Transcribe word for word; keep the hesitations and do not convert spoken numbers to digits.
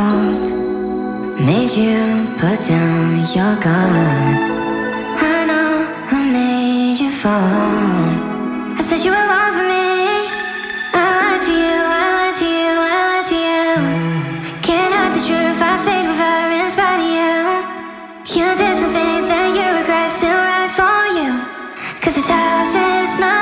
fault. Made you put down your guard. I know I made you fall. I said you were wrong for me. I lied to you, I lied to you, I lied to you. Can't hide the truth, I stayed with her in spite of you. You did some things that you regret, still right for you. Cause this house is not